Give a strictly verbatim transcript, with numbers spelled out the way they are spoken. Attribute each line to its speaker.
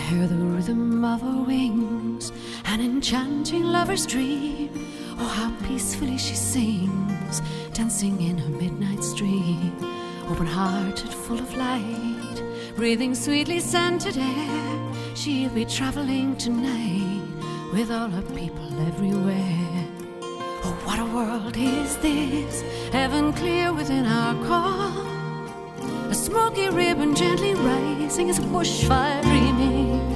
Speaker 1: hear the rhythm of her wings, an enchanting lover's dream. Oh, how peacefully she sings, dancing in her midnight stream. Open-hearted, full of light, breathing sweetly scented air. She'll be traveling tonight with all her people everywhere. Oh, what a world is this, heaven clear within our call. A smoky ribbon gently rising as a bushfire dreaming.